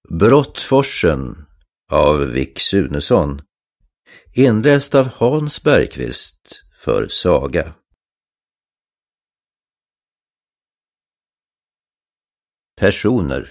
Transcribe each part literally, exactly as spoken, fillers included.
Brottforsen av Vic Sunesson. Inläst av Hans Bergqvist för Saga. Personer.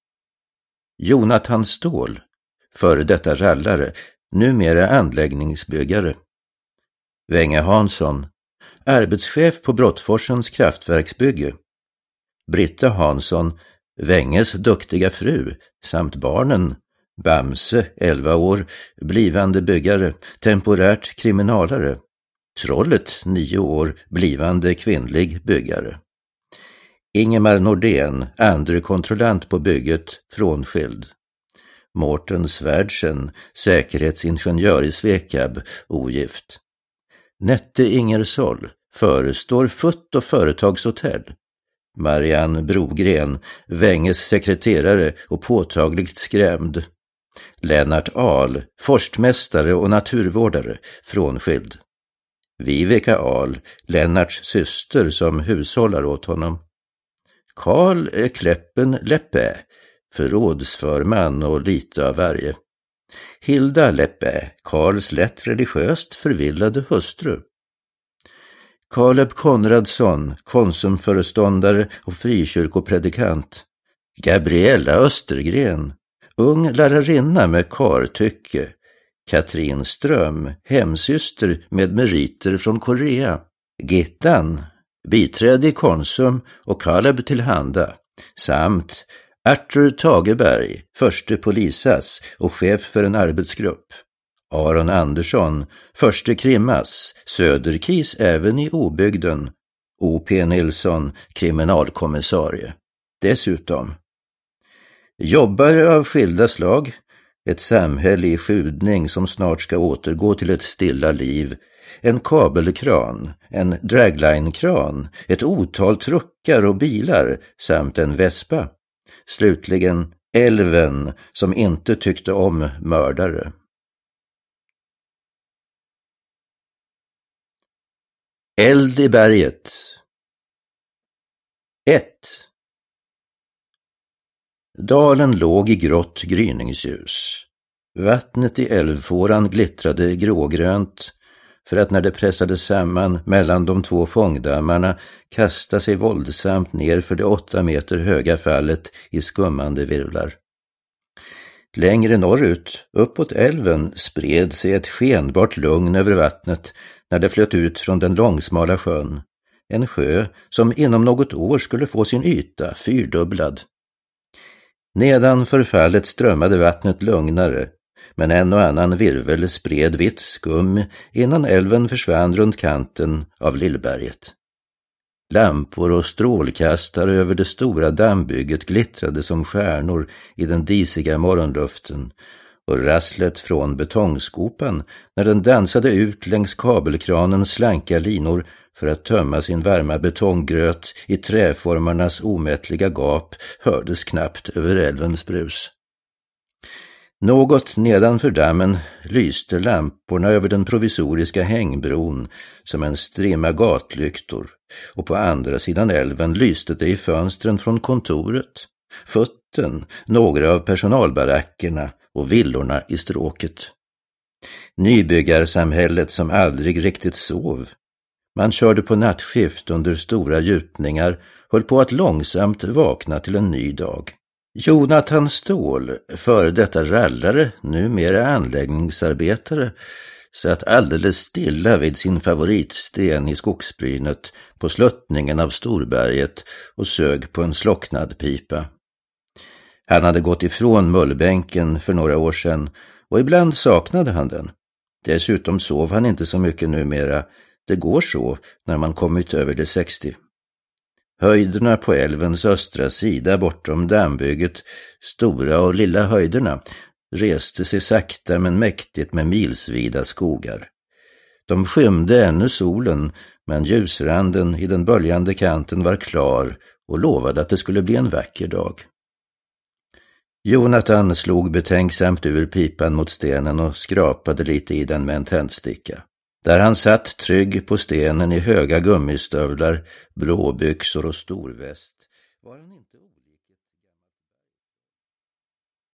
Jonathan Ståhl, före detta rallare, numera anläggningsbyggare. Wenge Hansson, arbetschef på Brottforsens kraftverksbygge. Britta Hansson, Wenges duktiga fru, samt barnen, Bamse, elva år, blivande byggare, temporärt kriminalare. Trollet, nio år, blivande kvinnlig byggare. Ingemar Nordén, andre kontrollant på bygget, frånskild. Mårten Svärdsen, säkerhetsingenjör i Svekab, ogift. Nette Ingersol, förestår Futt- och företagshotell. Marianne Brogren, Wenges sekreterare och påtagligt skrämd. Lennart Ahl, forstmästare och naturvårdare, frånskild. Viveka Ahl, Lennarts syster som hushållar åt honom. Karl Kleppen Leppe, förrådsförman och lite av varje. Hilda Leppe, Karls lätt religiöst förvillade hustru. Kaleb Konradsson, konsumföreståndare och frikyrkopredikant. Gabriella Östergren, ung lärarinna med kartycke. Katrin Ström, hemsyster med meriter från Korea. Gittan, biträde i Konsum och Kaleb tillhanda. Samt Arthur Tageberg, förste polisas och chef för en arbetsgrupp. Aron Andersson, förste krimmas, Söderkis även i obygden. O P Nilsson, kriminalkommissarie. Dessutom jobbare av skilda slag, ett samhälle i skjudning som snart ska återgå till ett stilla liv, en kabelkran, en dragline-kran, ett otal truckar och bilar samt en vespa. Slutligen älven som inte tyckte om mördare. Eld i berget. ett. Dalen låg i grått gryningsljus. Vattnet i älvfåran glittrade grågrönt för att när det pressade samman mellan de två fångdammarna kasta sig våldsamt ner för det åtta meter höga fallet i skummande virvlar. Längre norrut, uppåt älven, spred sig ett skenbart lugn över vattnet när det flöt ut från den långsmala sjön. En sjö som inom något år skulle få sin yta fyrdubblad. Nedanför fallet strömmade vattnet lugnare, men en och annan virvel spred vitt skum innan älven försvann runt kanten av Lillberget. Lampor och strålkastare över det stora dammbygget glittrade som stjärnor i den disiga morgonluften, och rasslet från betongskopan när den dansade ut längs kabelkranens slanka linor för att tömma sin varma betonggröt i träformarnas omättliga gap hördes knappt över älvens brus. Något nedanför dammen lyste lamporna över den provisoriska hängbron som en strimma gatlyktor, och på andra sidan älven lyste det i fönstren från kontoret, Futten, några av personalbarackerna och villorna i stråket. Nybyggarsamhället som aldrig riktigt sov. Man körde på nattskift under stora gjutningar, höll på att långsamt vakna till en ny dag. Jonathan Ståhl, före detta rallare, numera anläggningsarbetare, satt alldeles stilla vid sin favoritsten i skogsbrynet på sluttningen av Storberget och sög på en slocknad pipa. Han hade gått ifrån mullbänken för några år sedan och ibland saknade han den. Dessutom sov han inte så mycket numera. Det går så när man kommit över de sextio. Höjderna på älvens östra sida bortom dammbygget, stora och lilla höjderna, reste sig sakta men mäktigt med milsvida skogar. De skymde ännu solen, men ljusranden i den böljande kanten var klar och lovade att det skulle bli en vacker dag. Jonathan slog betänksamt ur pipan mot stenen och skrapade lite i den med en tändsticka. Där han satt trygg på stenen i höga gummistövlar, blåbyxor och storväst var han inte